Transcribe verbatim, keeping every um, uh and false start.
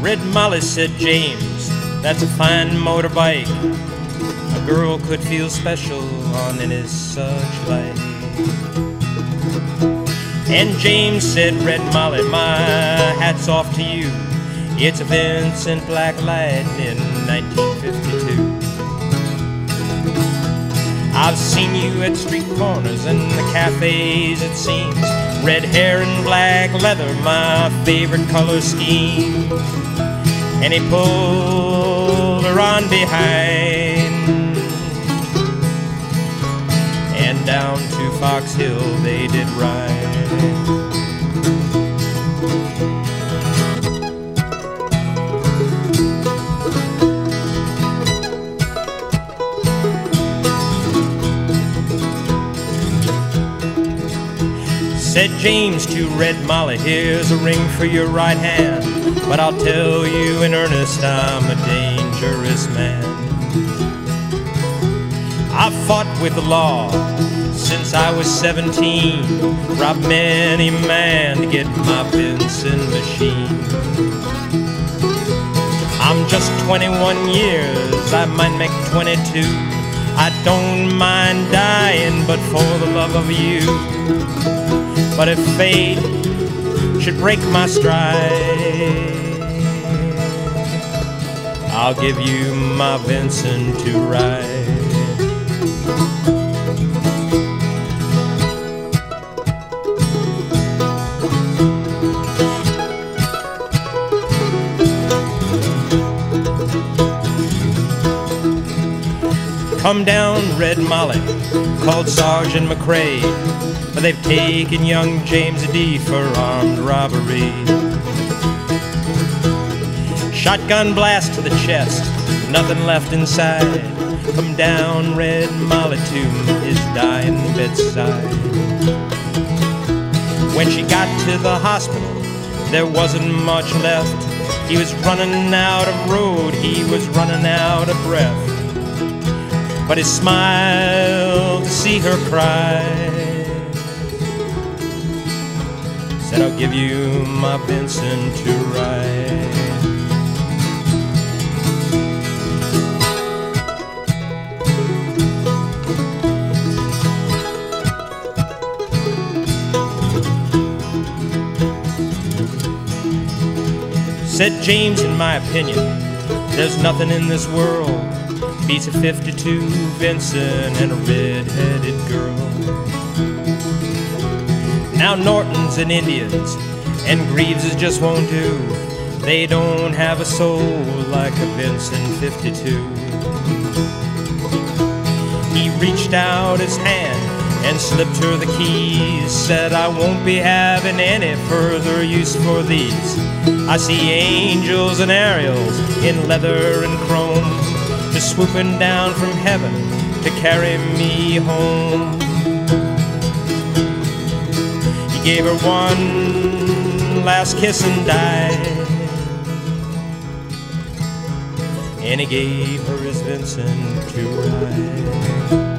Red Molly said, James, that's a fine motorbike. A girl could feel special on any such light. And James said, Red Molly, my hat's off to you. It's a Vincent Black Light in nineteen fifty-two. I've seen you at street corners and the cafes, it seems. Red hair and black leather, my favorite color scheme. And he pulled her on behind, and down to Fox Hill they did ride. Said James to Red Molly, here's a ring for your right hand, but I'll tell you in earnest, I'm a dangerous man. I've fought with the law since I was seventeen, robbed many man to get my Vincent machine. I'm just twenty-one years, I might make twenty-two. I don't mind dying, but for the love of you. But if fate should break my stride, I'll give you my Vincent to ride. Come down, Red Molly, called Sergeant McCrae, but they've taken young James D. for armed robbery. Shotgun blast to the chest, nothing left inside. Come down, Red Molly, to his dying bedside. When she got to the hospital, there wasn't much left. He was running out of road, he was running out of breath. But he smiled to see her cry. Said, I'll give you my Vincent to ride. Said James, in my opinion, there's nothing in this world beats a fifty-two Vincent and a red-headed girl. Now Nortons and Indians and Greaveses just won't do. They don't have a soul like a Vincent fifty-two. He reached out his hand and slipped her the keys. Said, I won't be having any further use for these. I see angels and Ariels in leather and chrome, just swooping down from heaven to carry me home. He gave her one last kiss and died, and he gave her his Vincent to ride.